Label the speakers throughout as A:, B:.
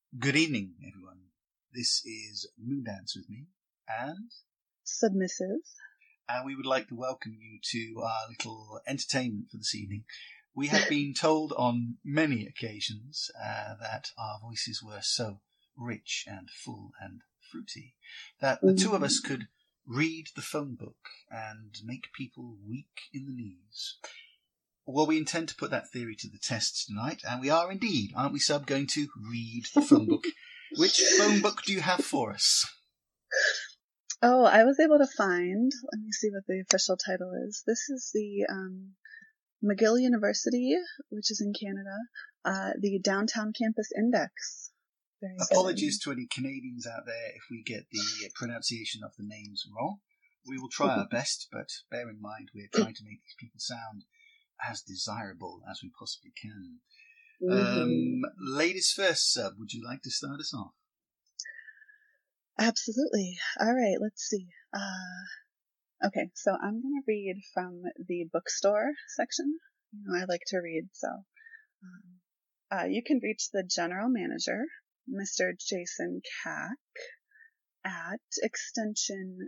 A: Good evening, everyone. This is Moondance with me, and
B: Submissive.
A: we would like to welcome you to our little entertainment for this evening. We have been told on many occasions that our voices were so rich and full and fruity that the two of us could read the phone book and make people weak in the knees. Well, we intend to put that theory to the test tonight, and we are indeed, aren't we, Sub, going to read the phone book. Which phone book do you have for us?
B: Oh, I was able to find, let me see what the official title is. This is the McGill University, which is in Canada, the Downtown Campus Index. Very
A: Apologies to any Canadians out there if we get the pronunciation of the names wrong. We will try our best, but bear in mind we're trying to make these people sound as desirable as we possibly can. Ladies first, Sub, would you like to start us off?
B: Absolutely. All right, let's see. Okay, so I'm going to read from the bookstore section. You know, I like to read, so you can reach the general manager, Mr. Jason Kack, at extension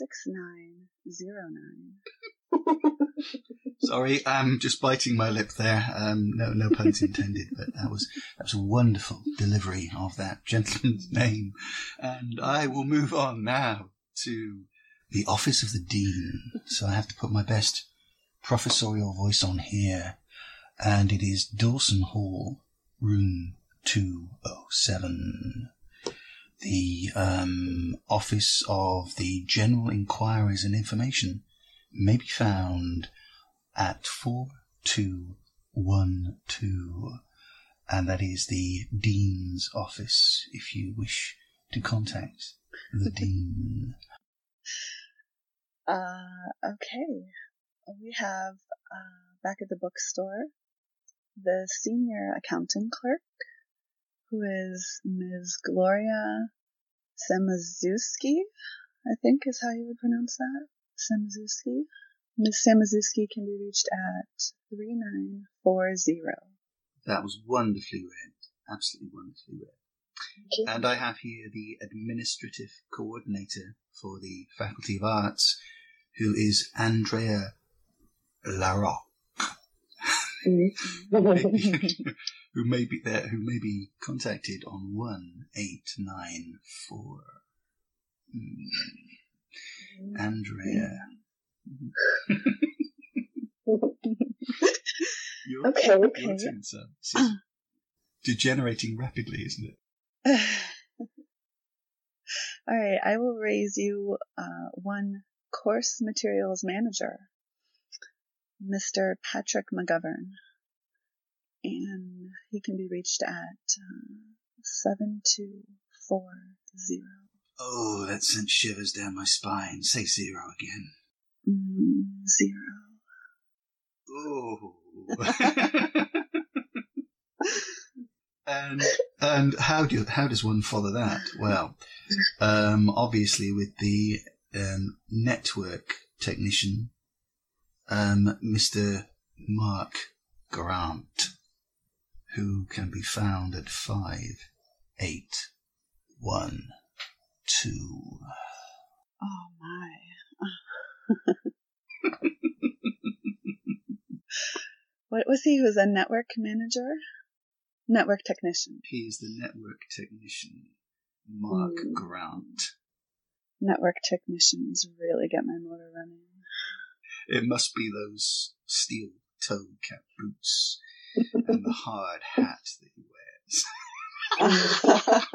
B: 6909.
A: Sorry, I'm just biting my lip there. No puns intended, but that was a wonderful delivery of that gentleman's name. And I will move on now to the office of the dean. So I have to put my best professorial voice on here. And it is Dawson Hall, room 207. The office of the General Inquiries and Information may be found at 4212, and that is the Dean's office if you wish to contact the Dean.
B: Okay. We have, back at the bookstore, the senior accounting clerk, who is Ms. Gloria Samazuski, I think is how you would pronounce that. Samazuski. Ms. Samazuski can be reached at 3940.
A: That was wonderfully read. Absolutely wonderfully read. And I have here the administrative coordinator for the Faculty of Arts, who is Andrea Larocque. who may be contacted on 1894. Andrea.
B: Okay.
A: Your turn, sir. This is degenerating rapidly, isn't it?
B: All right, I will raise you one course materials manager, Mr. Patrick McGovern, and he can be reached at 7240.
A: Oh, that sent shivers down my spine. Say 0 again.
B: 0.
A: Oh. And how does one follow that? Well, obviously with the network technician, Mr. Mark Grant, who can be found at 5812.
B: Oh my. What was he? He was a network manager? Network technician.
A: He is the network technician, Mark Grant.
B: Network technicians really get my motor running.
A: It must be those steel-toed cap boots and the hard hat that he wears.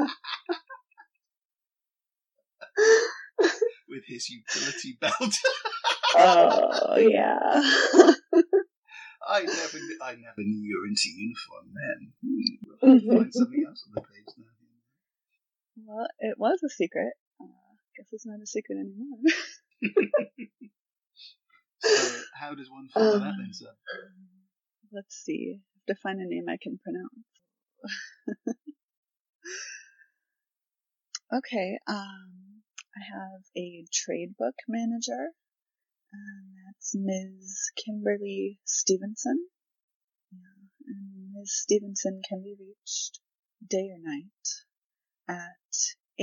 A: With his utility belt.
B: Oh, yeah.
A: I never knew you were into uniform then. We'll find something else on the page now.
B: Well, it was a secret. Guess it's not a secret anymore.
A: So, how does one follow that then, sir?
B: Let's see. I have to find a name I can pronounce. Okay, I have a trade book manager, and that's Ms. Kimberly Stevenson. Yeah, and Ms. Stevenson can be reached day or night at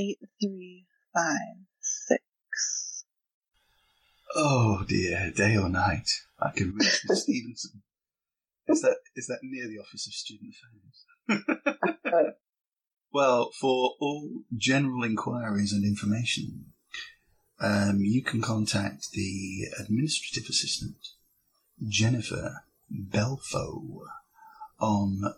B: 8356.
A: Oh dear, day or night, I can reach Miss Stevenson. Is that near the Office of Student Affairs? Well, for all general inquiries and information, you can contact the administrative assistant, Jennifer Belfo, on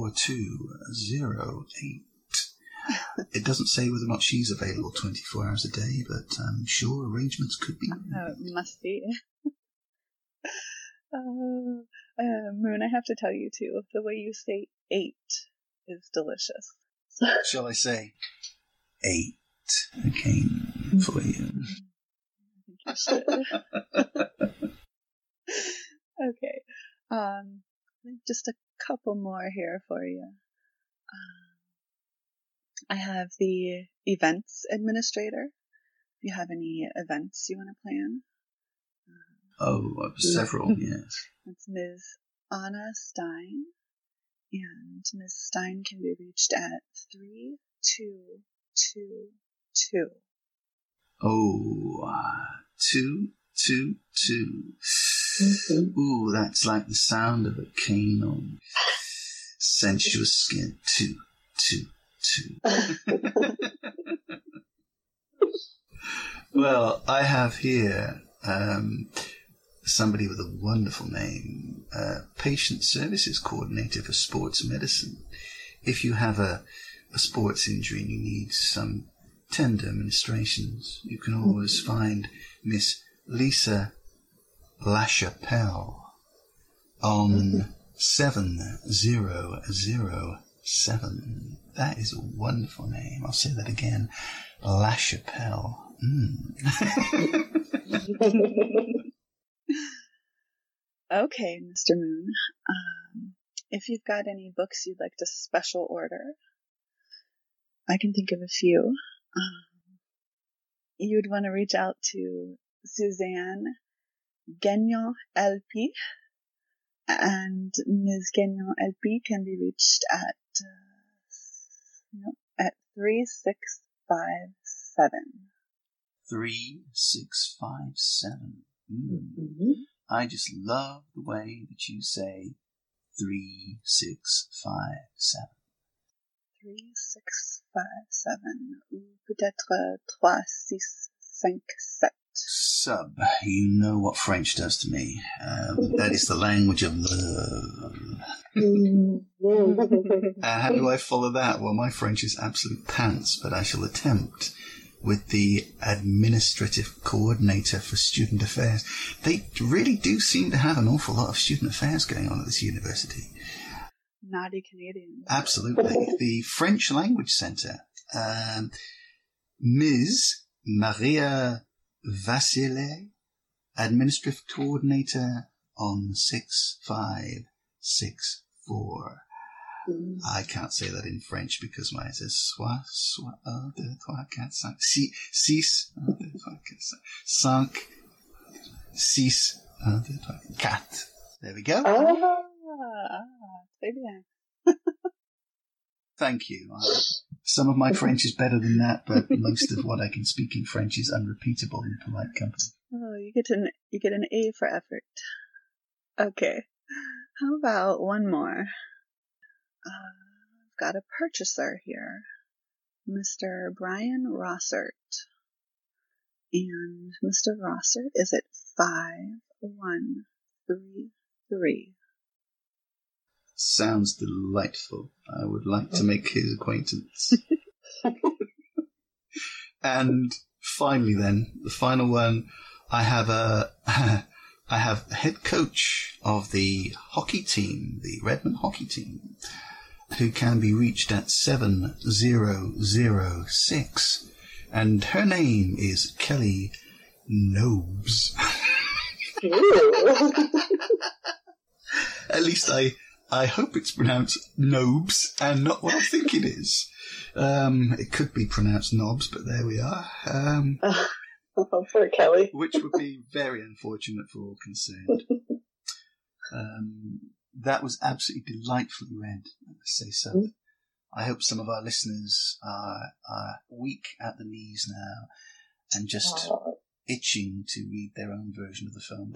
A: 4208. It doesn't say whether or not she's available 24 hours a day, but I'm sure arrangements could be made.
B: Must be. Moon, I have to tell you too, the way you say 8 is delicious.
A: Shall I say 8 again for you?
B: I think you should. Okay. Just a couple more here for you. I have the events administrator. If you have any events you want to plan.
A: Several, yes.
B: It's Ms. Anna Stein. And Ms. Stein can be reached at 3222.
A: 222. Ooh, that's like the sound of a cane on sensuous skin. 222. Well, I have here somebody with a wonderful name, Patient Services Coordinator for Sports Medicine. If you have a sports injury and you need some tender administrations, you can always find Miss Lisa LaChapelle on 7007. That is a wonderful name. I'll say that again. LaChapelle.
B: Okay, Mr. Moon. If you've got any books you'd like to special order, I can think of a few. You'd want to reach out to Suzanne Gagnon LP, and Ms. Gagnon LP can be reached at 3657.
A: 3657. I just love the way that you say 3657.
B: 3657, ou peut-être 3657.
A: Sub, you know what French does to me. That is the language of love. How do I follow that? Well, my French is absolute pants, but I shall attempt with the administrative coordinator for student affairs. They really do seem to have an awful lot of student affairs going on at this university.
B: Naughty Canadians.
A: Absolutely. The French Language Centre. Ms. Maria Vasile, administrative coordinator on 6564. I can't say that in French because mine says I can't say. Six, cinq, six, quatre. There we go.
B: Très bien.
A: Thank you. Some of my French is better than that, but most of what I can speak in French is unrepeatable in polite company.
B: Oh, you get an A for effort. Okay. How about one more? I've got a purchaser here, Mr. Brian Rossert. And Mr. Rossert is at 5133.
A: Sounds delightful. I would like to make his acquaintance. And finally then, the final one, I have head coach of the hockey team, the Redmond hockey team, who can be reached at 7006, and her name is Kelly Nobes. At least I hope it's pronounced Nobes and not what I think it is. It could be pronounced Knobs, but there we are.
C: Poor Kelly.
A: Which would be very unfortunate for all concerned. That was absolutely delightfully read, I must say so. I hope some of our listeners are weak at the knees now and just itching to read their own version of the film.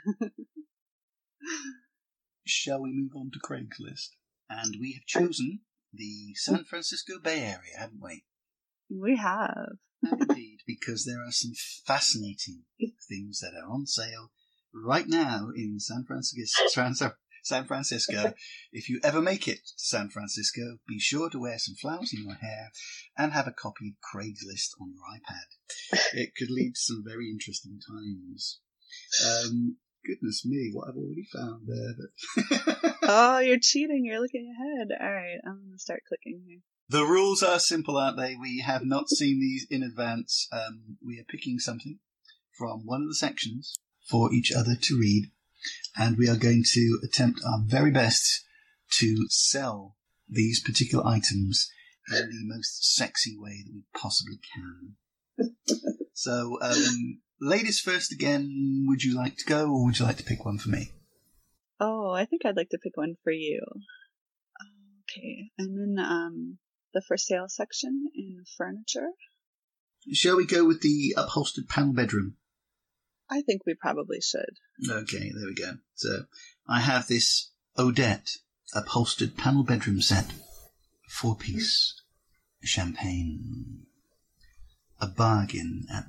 A: Shall we move on to Craigslist? And we have chosen the San Francisco Bay Area, haven't we?
B: We have.
A: Indeed, because there are some fascinating things that are on sale right now in San Francisco. If you ever make it to San Francisco, be sure to wear some flowers in your hair and have a copy of Craigslist on your iPad. It could lead to some very interesting times. Goodness me, what I've already found there.
B: Oh, you're cheating. You're looking ahead. All right, I'm going to start clicking here.
A: The rules are simple, aren't they? We have not seen these in advance. We are picking something from one of the sections for each other to read, and we are going to attempt our very best to sell these particular items in the most sexy way that we possibly can. So, ladies first again, would you like to go, or would you like to pick one for me?
B: Oh, I think I'd like to pick one for you. Okay, I'm in the for sale section in furniture.
A: Shall we go with the upholstered panel bedroom?
B: I think we probably should.
A: Okay, there we go. So, I have this Odette upholstered panel bedroom set. 4-piece. Champagne. A bargain at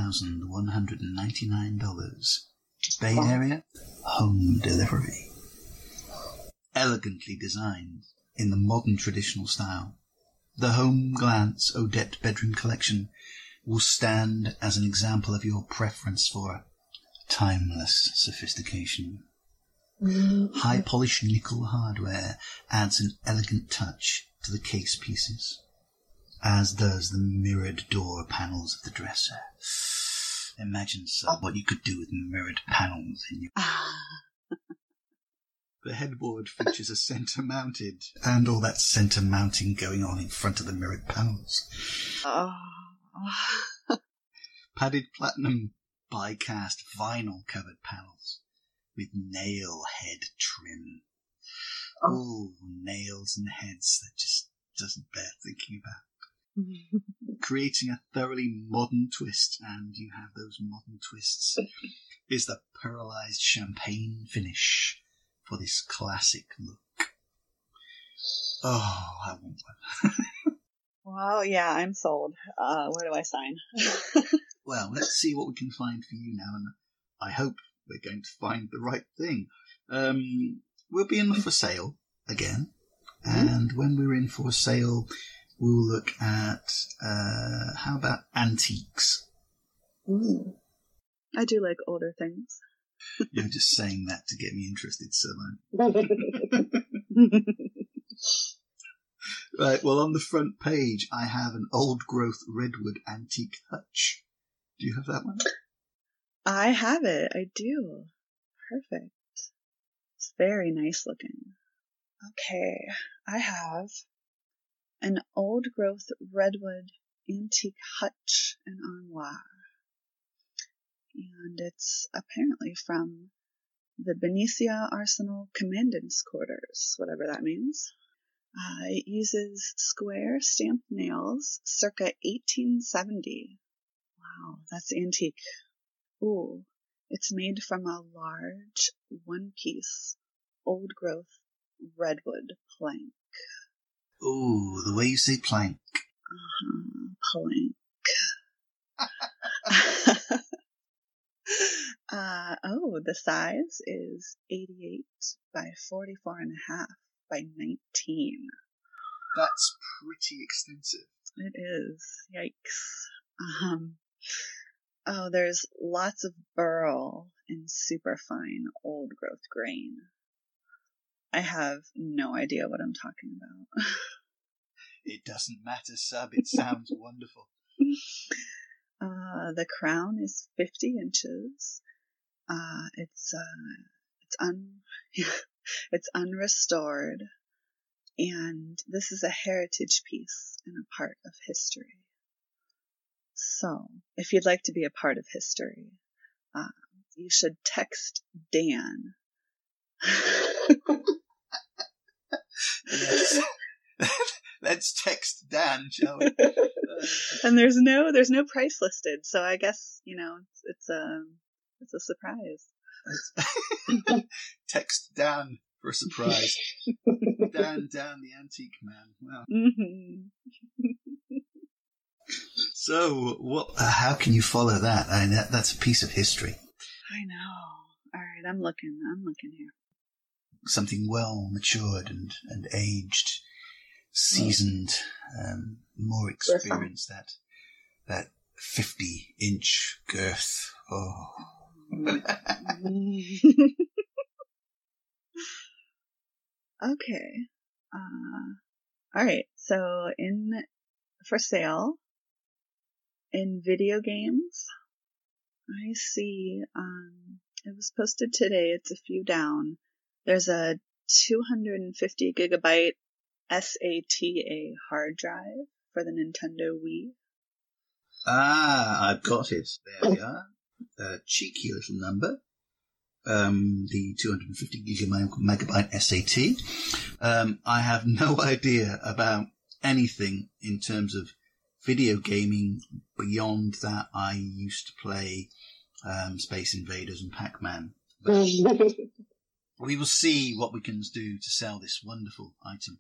A: $1,199. Bay Area, home delivery. Elegantly designed in the modern traditional style, the Home Glance Odette bedroom collection will stand as an example of your preference for timeless sophistication. High-polished nickel hardware adds an elegant touch to the case pieces, as does the mirrored door panels of the dresser. Imagine, sir, what you could do with mirrored panels in your... The headboard features a centre-mounted, and all that centre mounting going on in front of the mirrored panels. Padded platinum die-cast vinyl-covered panels with nail head trim. Oh, nails and heads that just doesn't bear thinking about. Creating a thoroughly modern twist, and you have those modern twists, is the pearlized champagne finish for this classic look. Oh, I want one.
B: Well, yeah, I'm sold. Where do I sign?
A: Well, let's see what we can find for you now, and I hope we're going to find the right thing. We'll be in the for sale again, and when we're in for sale, we'll look at, how about antiques?
B: Ooh. I do like older things.
A: You're just saying that to get me interested, Sirline. Right, well, on the front page, I have an old-growth redwood antique hutch. Do you have that one?
B: I have it. I do. Perfect. It's very nice looking. Okay, I have an old-growth redwood antique hutch and armoire. And it's apparently from the Benicia Arsenal Commandant's Quarters, whatever that means. It uses square stamped nails circa 1870. Wow, that's antique. Ooh, it's made from a large, one-piece, old-growth redwood plank.
A: Ooh, the way you say plank.
B: Plank. The size is 88 by 44.5 by 19.
A: That's pretty extensive.
B: It is. Yikes. There's lots of burl and superfine old growth grain. I have no idea what I'm talking about.
A: It doesn't matter, sub. It sounds wonderful.
B: The crown is 50 inches. It's unrestored, and this is a heritage piece and a part of history. So, if you'd like to be a part of history, you should text Dan.
A: Yes. Let's text Dan, shall we?
B: And there's no price listed, so I guess it's a surprise.
A: Text Dan for a surprise. Dan, the antique man. Wow.
B: Mm-hmm.
A: So, what? How can you follow that? I mean, that's a piece of history.
B: I know. All right, I'm looking here.
A: Something well matured and aged, seasoned, more experienced. That 50-inch girth. Oh.
B: Okay. All right. So for sale in video games, I see. It was posted today. It's a few down. There's a 250 gigabyte SATA hard drive for the Nintendo Wii.
A: I've got it. There we are. A cheeky little number. The 250 megabyte SAT. I have no idea about anything in terms of video gaming beyond that. I used to play Space Invaders and Pac-Man. But we will see what we can do to sell this wonderful item.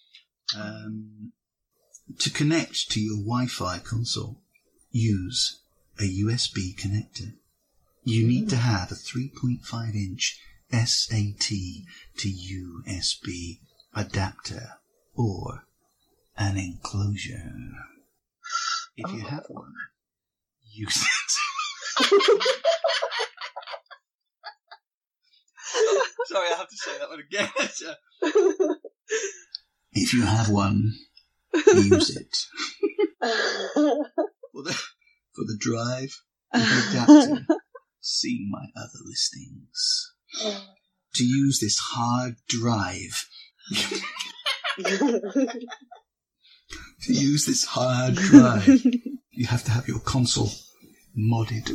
A: To connect to your Wi-Fi console, use a USB connector. You need to have a 3.5-inch SAT to USB adapter or an enclosure. If you have one, use it. Sorry, I have to say that one again. If you have one, use it. For the drive, adapter. See my other listings. To use this hard drive. To use this hard drive, you have to have your console modded.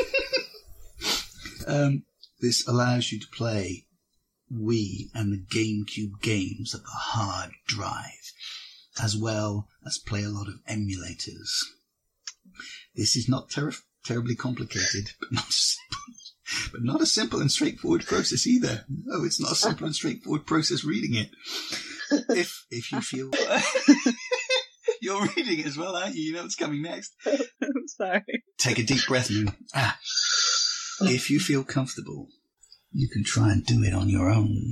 A: This allows you to play Wii and the GameCube games at the hard drive, as well as play a lot of emulators. This is not terribly complicated, but not a simple and straightforward process either. No, it's not a simple and straightforward process reading it. If you feel you're reading it as well, aren't you? You know what's coming next.
B: I'm sorry.
A: Take a deep breath, Moo. If you feel comfortable, you can try and do it on your own.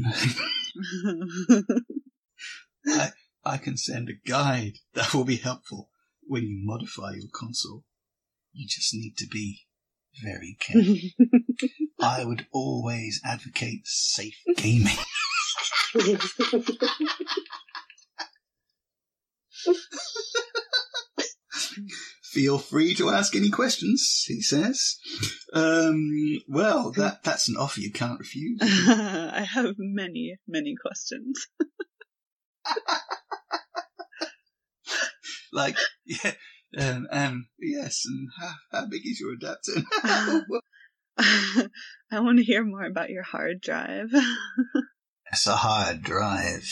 A: I can send a guide that will be helpful when you modify your console. You just need to be very careful. I would always advocate safe gaming. Feel free to ask any questions, he says. Well, that's an offer you can't refuse.
B: I have many, many questions.
A: Like, yeah, yes, and how big is your adapter?
B: I want to hear more about your hard drive.
A: It's a hard drive.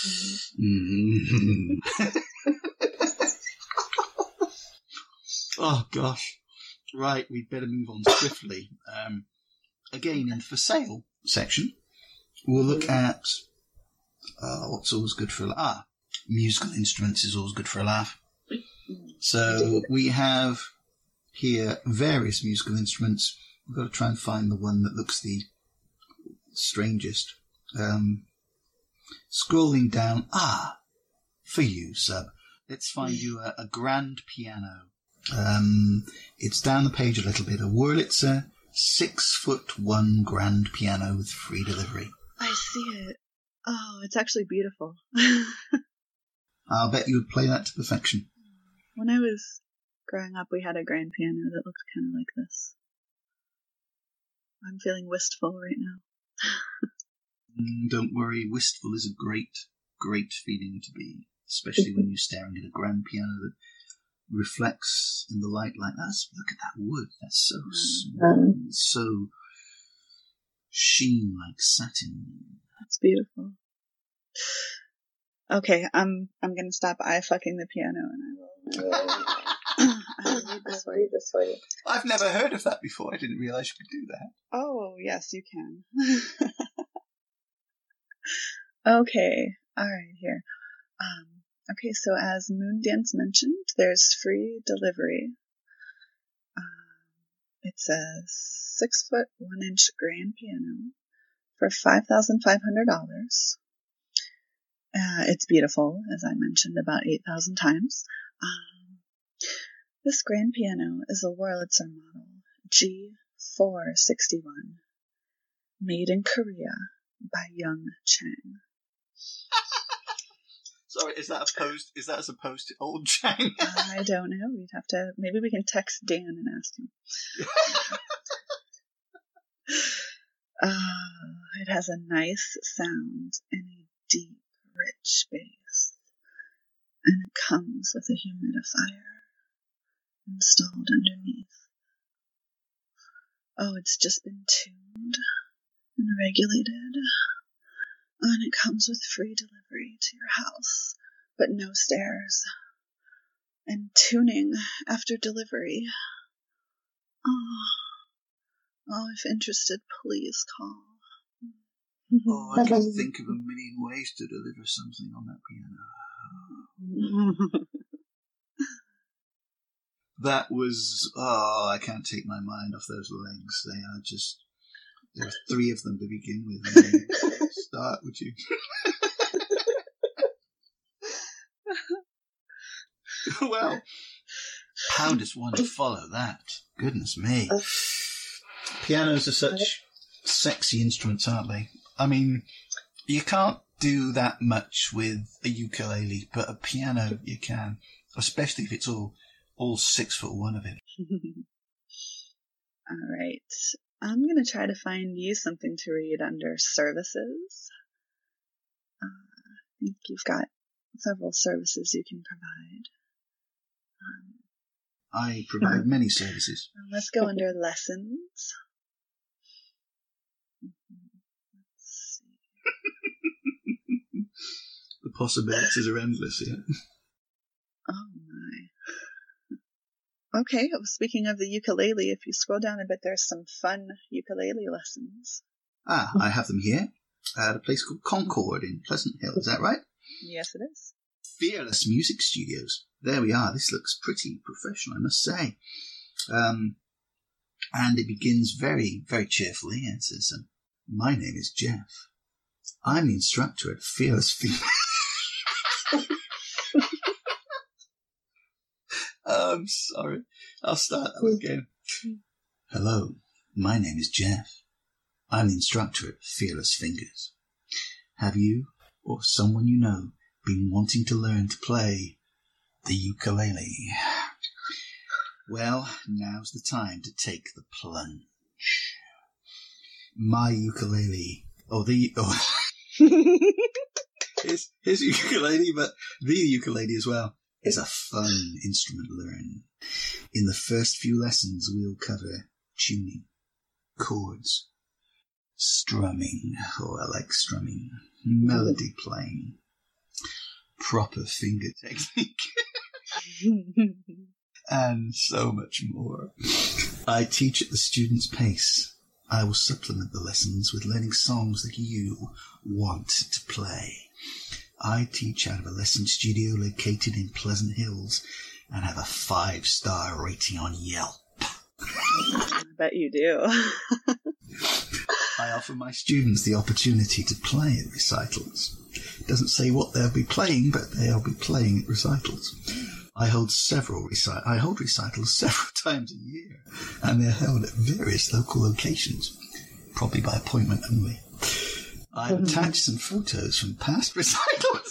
A: Oh, gosh. Right, we'd better move on swiftly. Again, in the for sale section, we'll look at what's always good for a laugh. Musical instruments is always good for a laugh. So we have here various musical instruments. We've got to try and find the one that looks the strangest. Scrolling down, for you, Sub. Let's find you a grand piano. It's down the page a little bit. A Wurlitzer 6'1" grand piano with free delivery.
B: I see it. Oh, it's actually beautiful.
A: I'll bet you would play that to perfection.
B: When I was growing up, we had a grand piano that looked kind of like this. I'm feeling wistful right now.
A: Don't worry, wistful is a great, great feeling to be, especially when you're staring at a grand piano that reflects in the light like that. Look at that wood. That's so smooth, so sheen like satin.
B: That's beautiful. Okay, I'm gonna stop fucking the piano and I will read this for you.
A: I've never heard of that before. I didn't realize you could do that.
B: Oh, yes, you can. Okay, alright, here. Okay, so as Moondance mentioned, there's free delivery. It's a 6-foot 1-inch grand piano for $5,500. It's beautiful, as I mentioned about 8,000 times. This grand piano is a Wurlitzer model G461, made in Korea by Young Chang.
A: Sorry, is that as opposed to old Chang?
B: I don't know. We'd have to. Maybe we can text Dan and ask him. It has a nice sound and a deep, rich bass, and it comes with a humidifier installed underneath. Oh, it's just been tuned and regulated. And it comes with free delivery to your house, but no stairs. And tuning after delivery. Oh, if interested, please call.
A: Oh, I can think of a million ways to deliver something on that piano. That was... Oh, I can't take my mind off those lines. They are just... There are 3 of them to begin with. Start, would you? Well, how does one follow that? Goodness me. Pianos are such sexy instruments, aren't they? I mean, you can't do that much with a ukulele, but a piano you can, especially if it's all 6'1" of it.
B: All right. I'm going to try to find you something to read under services. I think you've got several services you can provide.
A: I provide many services.
B: Let's go under lessons. Let's see.
A: The possibilities are endless here.
B: Oh my. Okay, well, speaking of the ukulele, if you scroll down a bit, there's some fun ukulele lessons.
A: I have them here at a place called Concord in Pleasant Hill. Is that right?
B: Yes, it is.
A: Fearless Music Studios. There we are. This looks pretty professional, I must say. And it begins very, very cheerfully. It says, my name is Jeff. I'm the instructor at Fearless I'm sorry. I'll start that again. Hello, my name is Jeff. I'm the instructor at Fearless Fingers. Have you, or someone you know, been wanting to learn to play the ukulele? Well, now's the time to take the plunge. My ukulele... Here's ukulele, but the ukulele as well is a fun instrument to learn. In the first few lessons, we'll cover tuning, chords, strumming, I like strumming, melody playing, proper finger technique, and so much more. I teach at the student's pace. I will supplement the lessons with learning songs that you want to play. I teach out of a lesson studio located in Pleasant Hills and have a 5-star rating on Yelp.
B: I bet you do.
A: I offer my students the opportunity to play at recitals. It doesn't say what they'll be playing, but they'll be playing at recitals. I hold recitals several times a year, and they're held at various local locations, probably by appointment only. I've attached some photos from past recitals.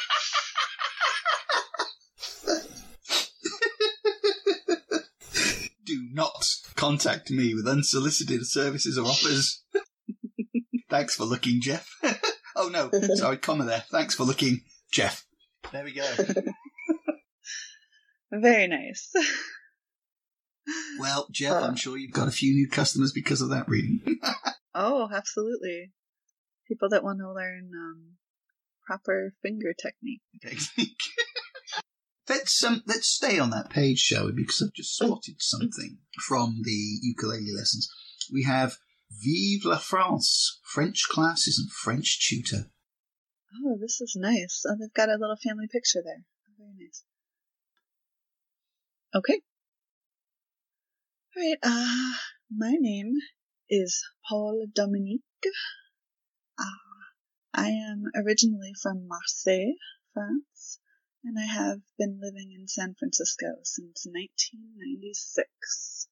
A: Do not contact me with unsolicited services or offers. Thanks for looking, Jeff. Oh no, sorry, comma there. Thanks for looking, Jeff. There we go.
B: Very nice.
A: Well, Jeff, I'm sure you've got a few new customers because of that reading.
B: Oh, absolutely. People that want to learn proper finger technique.
A: Let's stay on that page, shall we? Because I've just spotted something from the ukulele lessons. We have Vive la France, French classes and French tutor.
B: Oh, this is nice. Oh, they've got a little family picture there. Very nice. Okay. All right. My name is Paul Dominique. I am originally from Marseille, France, and I have been living in San Francisco since 1996.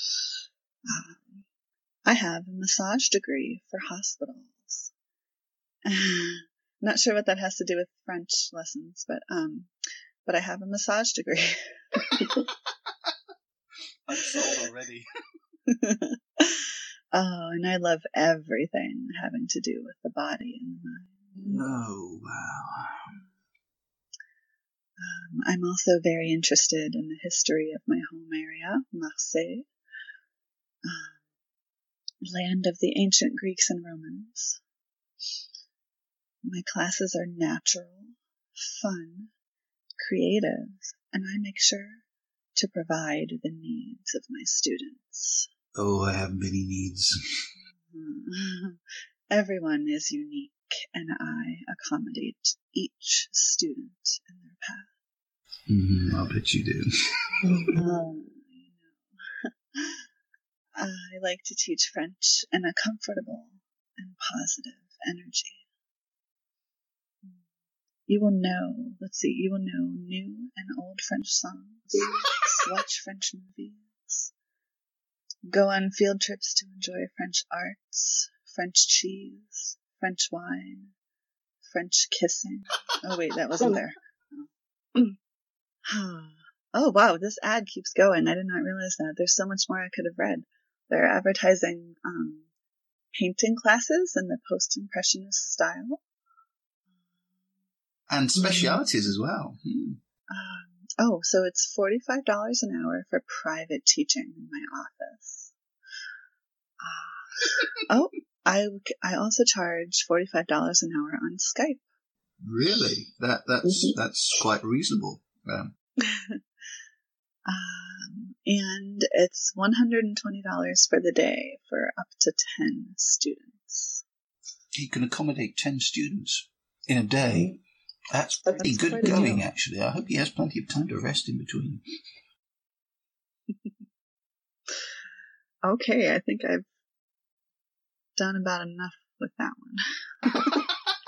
B: I have a massage degree for hospitals. Not sure what that has to do with French lessons, but I have a massage degree.
A: I'm sold already.
B: Oh, and I love everything having to do with the body and the mind.
A: Oh, wow.
B: I'm also very interested in the history of my home area, Marseille, land of the ancient Greeks and Romans. My classes are natural, fun, creative, and I make sure to provide the needs of my students.
A: Oh, I have many needs.
B: Everyone is unique, and I accommodate each student in their path.
A: I'll bet you do.
B: I like to teach French in a comfortable and positive energy. You will know new and old French songs, watch French movies, go on field trips to enjoy French arts, French cheese, French wine, French kissing. Oh wait, that wasn't there. Oh wow, this ad keeps going. I did not realize that. There's so much more I could have read. They're advertising painting classes in the post-impressionist style.
A: And specialities as well.
B: So it's $45 an hour for private teaching in my office. I also charge $45 an hour on Skype.
A: Really? That's quite reasonable.
B: And it's $120 for the day for up to 10 students.
A: He can accommodate 10 students in a day. That's pretty good going, actually. I hope he has plenty of time to rest in between.
B: Okay, I think I've done about enough with that one.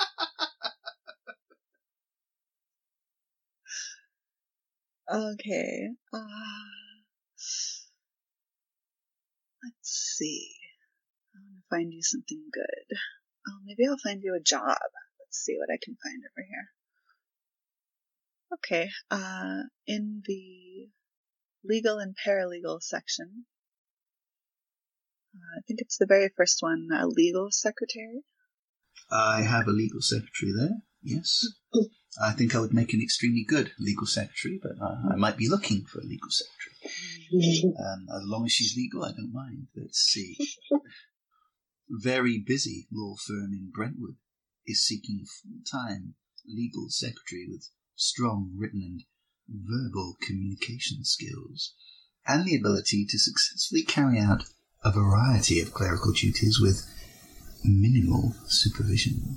B: Okay. Let's see. I want to find you something good. Oh, maybe I'll find you a job. Let's see what I can find over here. Okay. In the legal and paralegal section, I think it's the very first one, a legal secretary.
A: I have a legal secretary there, yes. I think I would make an extremely good legal secretary, but I might be looking for a legal secretary. As long as she's legal, I don't mind. Let's see. Very busy law firm in Brentwood is seeking full-time legal secretary with strong written and verbal communication skills and the ability to successfully carry out a variety of clerical duties with minimal supervision.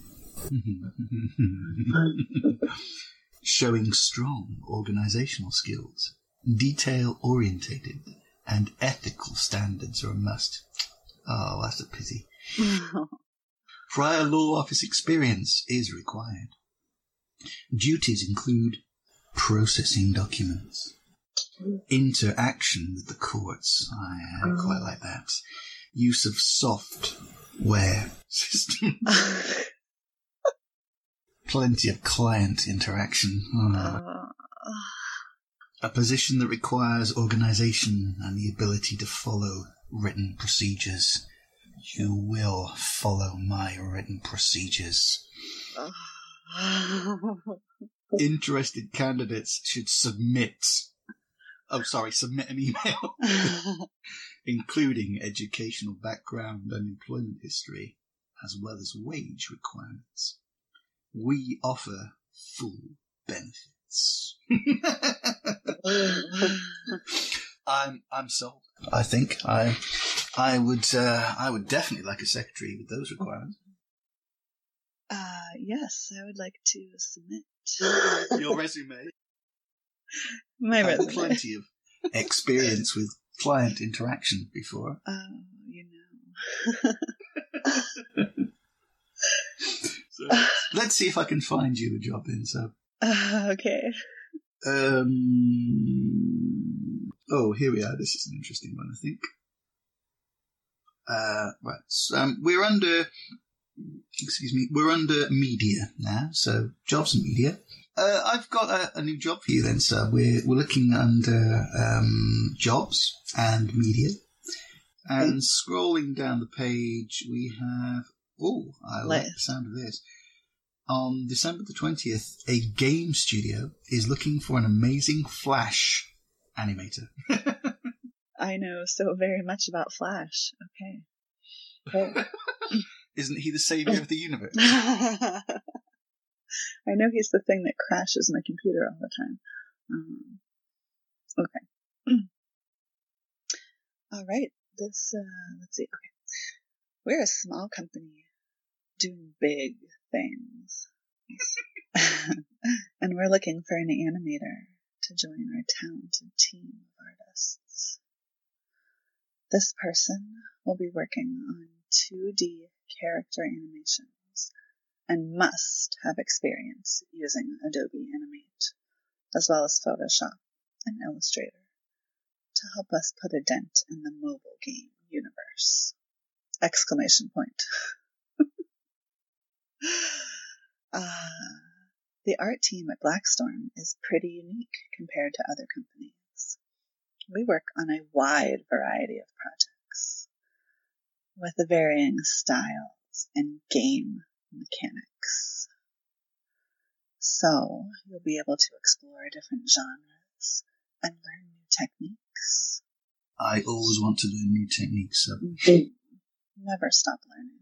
A: Showing strong organizational skills, detail-orientated, and ethical standards are a must. Oh, that's a pity. Prior law office experience is required. Duties include processing documents, interaction with the courts. I quite like that. Use of software systems. Plenty of client interaction. A position that requires organization and the ability to follow written procedures. You will follow my written procedures. Interested candidates should submit an email, including educational background and employment history, as well as wage requirements. we offer full benefits. I'm sold. I think I would definitely like a secretary with those requirements.
B: Yes, I would like to submit
A: Your resume.
B: my
A: I've had
B: resume.
A: plenty of experience with client interaction before. So let's see if I can find you a job then. So
B: okay.
A: Oh, here we are. This is an interesting one, I think. Right. So, we're under media now. So jobs and media. I've got a new job for you then, sir. We're looking under jobs and media. And scrolling down the page, we have... Oh, I like the sound of this. On December the 20th, a game studio is looking for an amazing Flash animator.
B: I know so very much about Flash. Okay.
A: Isn't he the savior of the universe?
B: I know he's the thing that crashes my computer all the time. Okay. All right. Let's see. Okay. We're a small company doing big things. And we're looking for an animator to join our talented team of artists. This person will be working on 2D character animations and must have experience using Adobe Animate, as well as Photoshop and Illustrator, to help us put a dent in the mobile game universe. Exclamation point. The art team at Blackstorm is pretty unique compared to other companies. We work on a wide variety of projects with varying styles and game mechanics. So you'll be able to explore different genres and learn new techniques.
A: I always want to learn new techniques, so...
B: Never stop learning.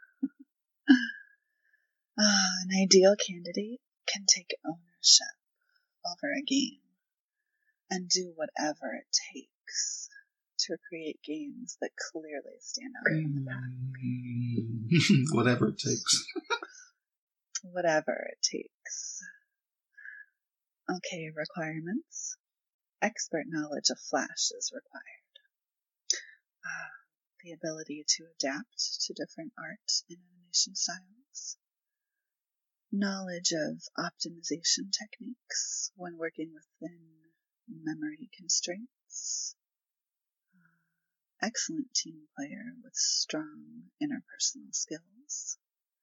B: An ideal candidate can take ownership over a game and do whatever it takes to create games that clearly stand out from the pack.
A: Whatever it takes.
B: Whatever it takes. Okay, requirements. Expert knowledge of Flash is required. The ability to adapt to different art and animation styles. Knowledge of optimization techniques when working within memory constraints. Excellent team player with strong interpersonal skills.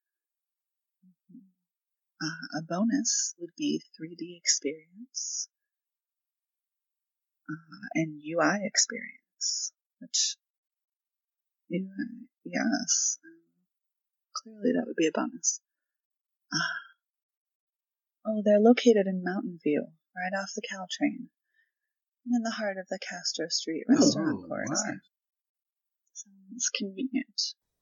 B: A bonus would be 3D experience and UI experience, which, yes, clearly that would be a bonus. They're located in Mountain View, right off the Caltrain, and in the heart of the Castro Street restaurant corridor. Right. Sounds convenient.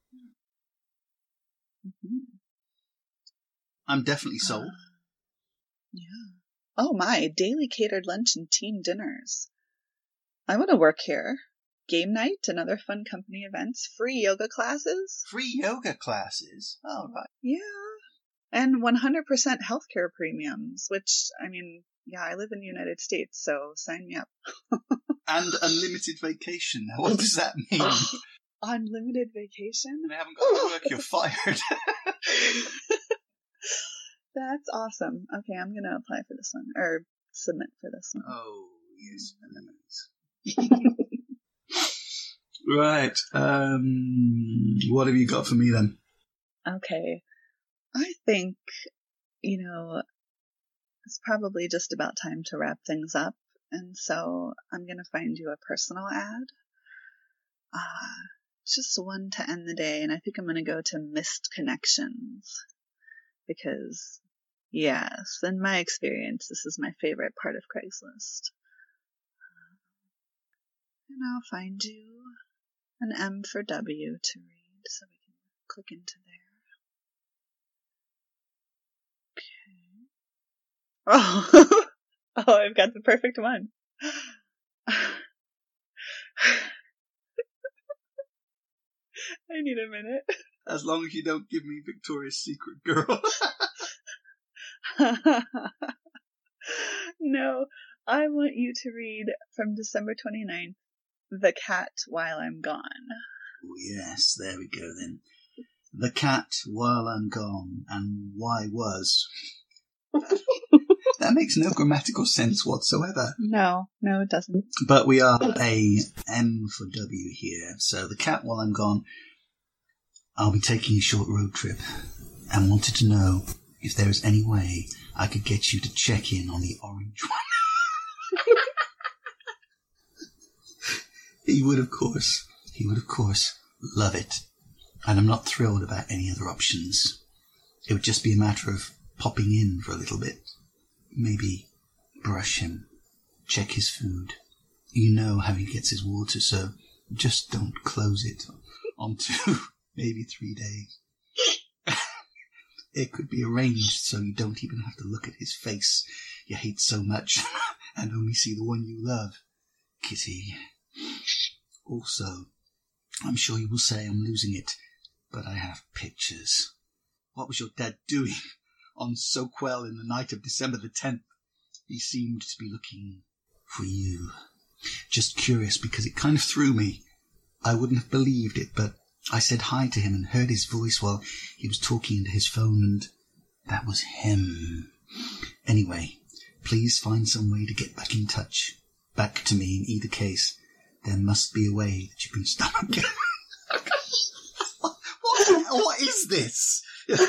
A: I'm definitely sold.
B: Yeah. Oh my, daily catered lunch and team dinners. I want to work here. Game night and other fun company events. Free yoga classes.
A: Free yoga classes? Oh, right.
B: Yeah. And 100% healthcare premiums, which, I mean, yeah, I live in the United States, so sign me up.
A: And unlimited vacation. Now, what does that mean?
B: Unlimited vacation?
A: When I haven't got to work, you're fired.
B: That's awesome. Okay, I'm going to apply for this one, or submit for this one.
A: Oh, yes, please. Right. What have you got for me then?
B: Okay. I think, it's probably just about time to wrap things up. And so I'm going to find you a personal ad. Just one to end the day. And I think I'm going to go to Missed Connections. Because, yes, in my experience, this is my favorite part of Craigslist. And I'll find you an M for W to read so we can click into there. Oh, I've got the perfect one. I need a minute.
A: As long as you don't give me Victoria's Secret Girl.
B: No, I want you to read from December 29th, The Cat While I'm Gone.
A: Oh, yes, there we go then. The Cat While I'm Gone, and why was... That makes no grammatical sense whatsoever.
B: No, it doesn't.
A: But we are a M for W here. So The Cat While I'm Gone, I'll be taking a short road trip and wanted to know if there is any way I could get you to check in on the orange one. He would, of course, love it. And I'm not thrilled about any other options. It would just be a matter of popping in for a little bit. Maybe brush him, check his food. You know how he gets his water, so just don't close it on 2, maybe 3 days. It could be arranged so you don't even have to look at his face you hate so much and only see the one you love, Kitty. Also, I'm sure you will say I'm losing it, but I have pictures. What was your dad doing on Soquel in the night of December the 10th? He seemed to be looking for you. Just curious because it kind of threw me. I wouldn't have believed it, but I said hi to him and heard his voice while he was talking into his phone, and that was him. Anyway, please find some way to get back in touch. Back to me in either case. There must be a way that you can stomach it. What is this?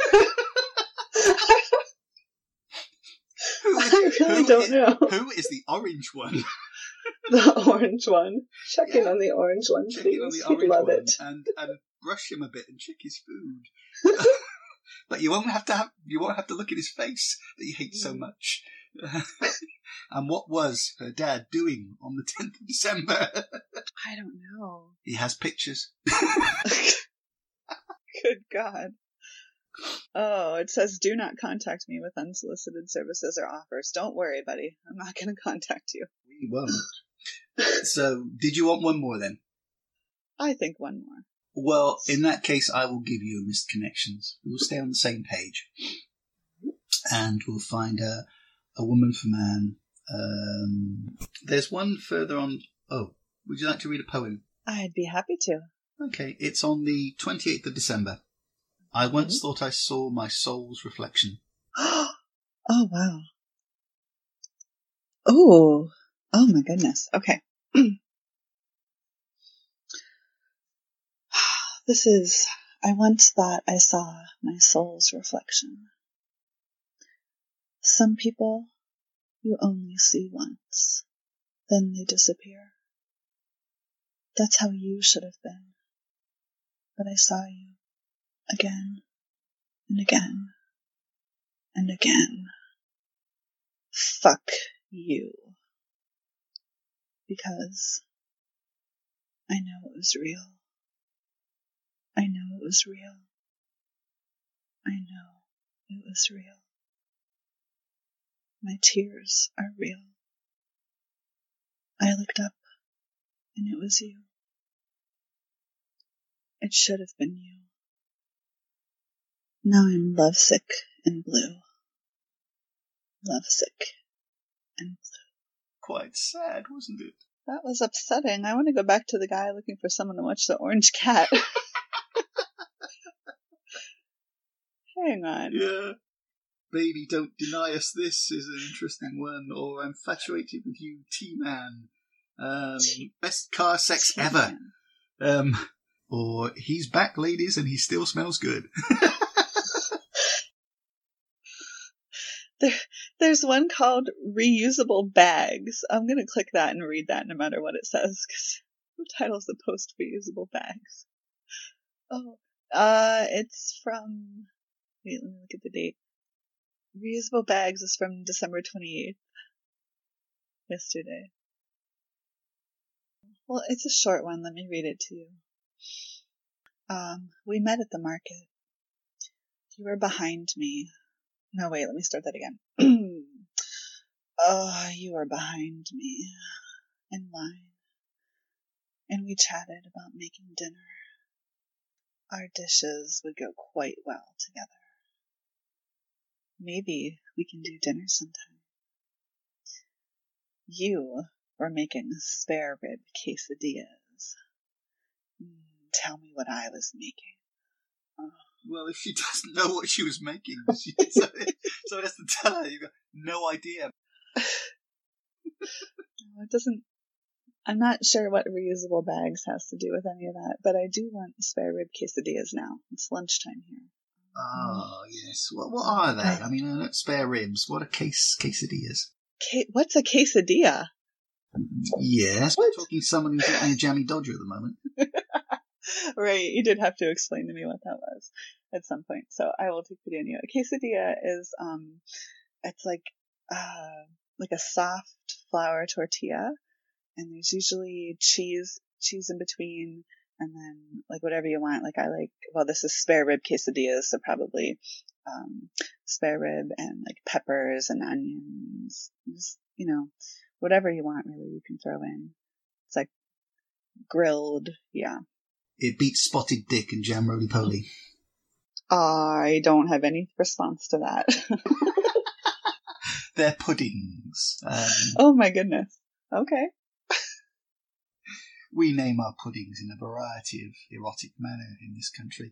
C: I really don't know.
A: Who is the orange one?
C: The orange one. Check in on the orange one, please. He'd love it.
A: And brush him a bit and check his food. But you won't have to look at his face that you hate so much. And what was her dad doing on the 10th of December?
B: I don't know.
A: He has pictures.
B: Good God. Oh, it says, do not contact me with unsolicited services or offers. Don't worry, buddy. I'm not going to contact you.
A: We won't. So, did you want one more then?
B: I think one more.
A: Well, in that case, I will give you a missed connections. We will stay on the same page. And we'll find a woman for man. There's one further on. Oh, would you like to read a poem?
B: I'd be happy to.
A: Okay, it's on the 28th of December. I once thought I saw my soul's reflection.
B: Oh, wow. Oh my goodness. Okay. This is, I once thought I saw my soul's reflection. Some people you only see once, then they disappear. That's how you should have been. But I saw you again and again and again. Fuck you. Because I know it was real. I know it was real. I know it was real. My tears are real. I looked up and it was you. It should have been you. Now I'm lovesick and blue. Lovesick and blue.
A: Quite sad, wasn't it?
B: That was upsetting. I want to go back to the guy looking for someone to watch the orange cat. Hang on.
A: Yeah. Baby, don't deny us this is an interesting one. Or I'm infatuated with you, T-Man. Best car sex ever. Or he's back, ladies, and he still smells good.
B: There's one called Reusable Bags. I'm going to click that and read that no matter what it says, because who titles the post Reusable Bags? Oh, it's from, wait, let me look at the date. Reusable Bags is from December 28th. Yesterday. Well, it's a short one. Let me read it to you. We met at the market. You were behind me. No, wait, let me start that again. Oh, you were behind me in line, and we chatted about making dinner. Our dishes would go quite well together. Maybe we can do dinner sometime. You were making spare rib quesadillas. Tell me what I was making. Oh.
A: Well, if she doesn't know what she was making, so that's to tell her. You've got no idea.
B: It doesn't. I'm not sure what reusable bags has to do with any of that, but I do want spare rib quesadillas now. It's lunchtime here.
A: Oh, yes. What are they? I mean, spare ribs. What are quesadillas?
B: What's a quesadilla?
A: Yes, we're talking someone who's eating a jammy Dodger at the moment.
B: Right, you did have to explain to me what that was at some point, so I will take it in you. A quesadilla is, it's like a soft flour tortilla, and there's usually cheese in between, and then like whatever you want. Like this is spare rib quesadillas, so probably spare rib and like peppers and onions, just, whatever you want really you can throw in. It's like grilled, yeah.
A: It beats spotted dick and jam roly-poly.
B: I don't have any response to that.
A: They're puddings.
B: Oh my goodness. Okay.
A: We name our puddings in a variety of erotic manner in this country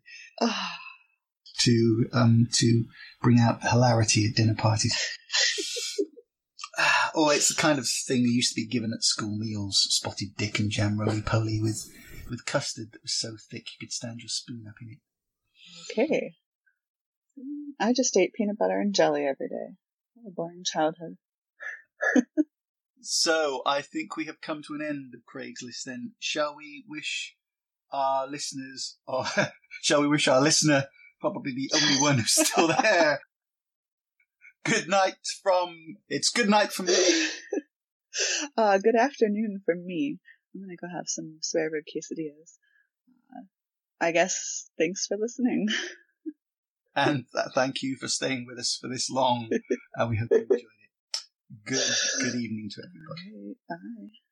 A: to bring out hilarity at dinner parties. Or it's the kind of thing that used to be given at school meals: spotted dick and jam roly-poly with custard that was so thick you could stand your spoon up in it.
B: Okay. I just ate peanut butter and jelly every day. What a boring childhood.
A: So, I think we have come to an end of Craig's List then. Shall we wish our listeners, or shall we wish our listener, probably the only one who's still there, good night from me.
B: Good afternoon from me. I'm going to go have some spare rib quesadillas. I guess thanks for listening.
A: And thank you for staying with us for this long. And we hope you enjoyed it. Good evening to everybody.
B: All right, bye.